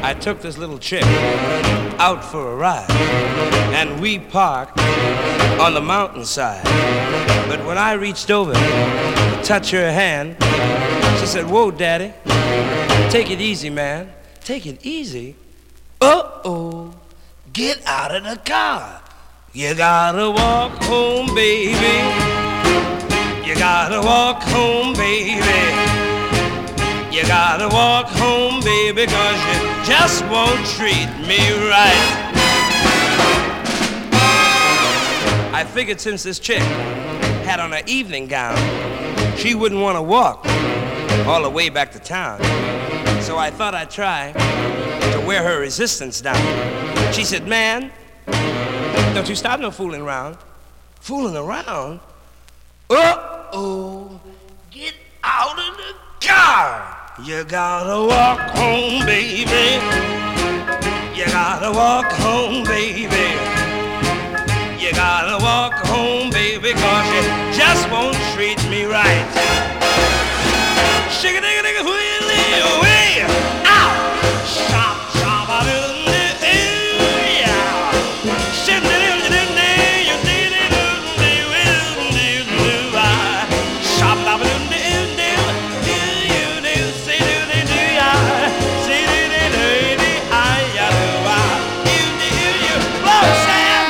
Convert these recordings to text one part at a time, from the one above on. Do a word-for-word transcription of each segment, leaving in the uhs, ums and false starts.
I took this little chick out for a ride, and we parked on the mountainside. But when I reached over to touch her hand, she said, "Whoa, Daddy, take it easy, man. Take it easy." Uh-oh, get out of the car. You gotta walk home, baby. You gotta walk home, baby. You gotta walk home, baby, 'cause you just won't treat me right. I figured since this chick had on an evening gown, she wouldn't want to walk all the way back to town. So I thought I'd try to wear her resistance down. She said, "Man, don't you stop no fooling around." Fooling around? Uh-oh, get out of the car. You gotta walk home, baby. You gotta walk home, baby. You gotta walk home, baby, 'cause you just won't treat me right. Shake-a-dig-a-dig-a, wheel-ee, away, ow! Shop, shop, I do, yeah. Ship-a-dig-a-dig-a, you did it, do, do, do, I. Shop, I do, do, do, you do, say, do, do, do, yeah. Say, do, do, do, do, I, ya, do, I. You do, you, blow, Sam.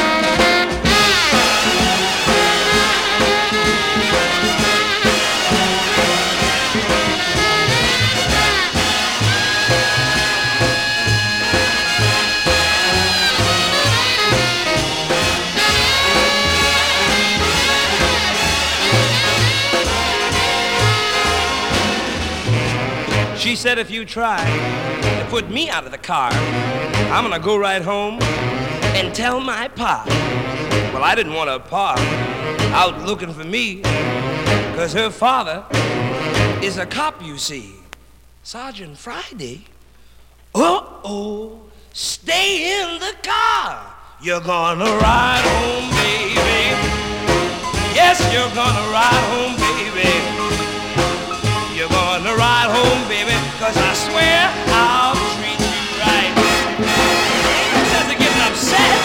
She said, "If you try to put me out of the car, I'm gonna go right home and tell my pa." Well, I didn't want her pa out looking for me, 'cause her father is a cop, you see. Sergeant Friday. Uh-oh, stay in the car. You're gonna ride home, baby. Yes, you're gonna ride home, baby. You're gonna ride home, baby, 'cause I swear I'll treat you right. Ain't no sense of getting upset.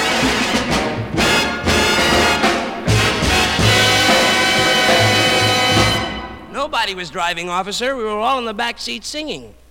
Nobody was driving, officer. We were all in the back seat singing.